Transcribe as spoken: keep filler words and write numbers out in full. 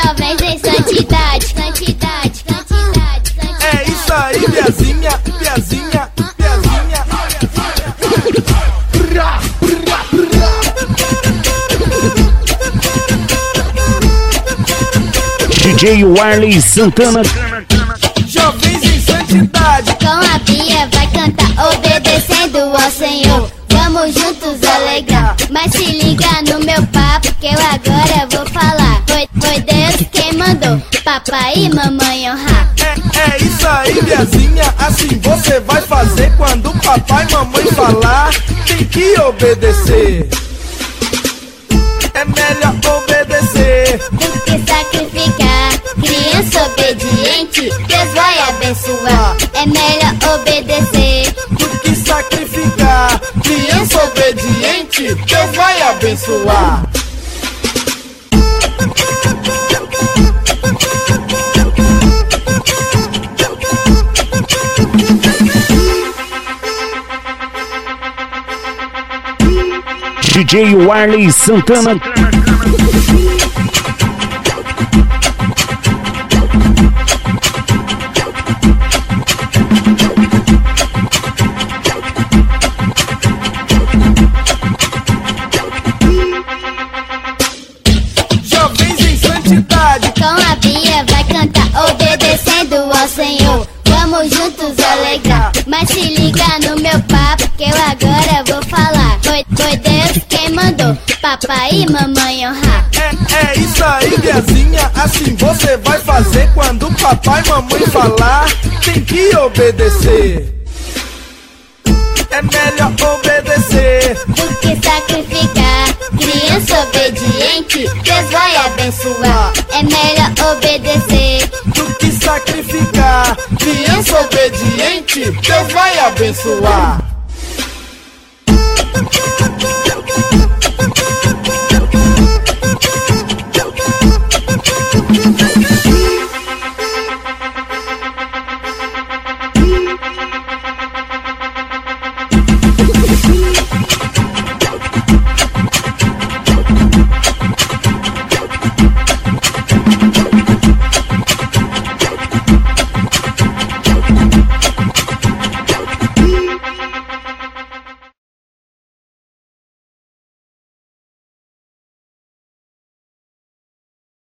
jovens em santidade, santidade, santidade, santidade. É isso aí, piazinha, piazinha, piazinha. D J Warley Santana. Jovens em santidade. Com a Bia vai cantar obedecendo ao Senhor. Vamos juntos alegrar, mas se liga no meu papo que eu agora vou falar. Foi, foi Deus quem mandou papai e mamãe honrar. É, é isso aí, piazinha, assim você vai fazer quando papai e mamãe falar. Tem que obedecer. É melhor obedecer Do que sacrificar. Criança obediente, Deus vai abençoar. É melhor obedecer do que sacrificar. Criança obediente, Deus vai abençoar. D J Warley Santana. Jovens em santidade. Com a Bia vai cantar obedecendo ao Senhor. Vamos juntos alegrar, mas se liga no meu papo que eu agora vou falar. Foi, foi Deus quem mandou papai e mamãe honrar. É, é isso aí, piazinha, assim você vai fazer quando papai e mamãe falar. Tem que obedecer. É melhor obedecer Do que sacrificar. Criança obediente, Deus vai abençoar. É melhor obedecer do que sacrificar. Criança obediente, Deus vai abençoar.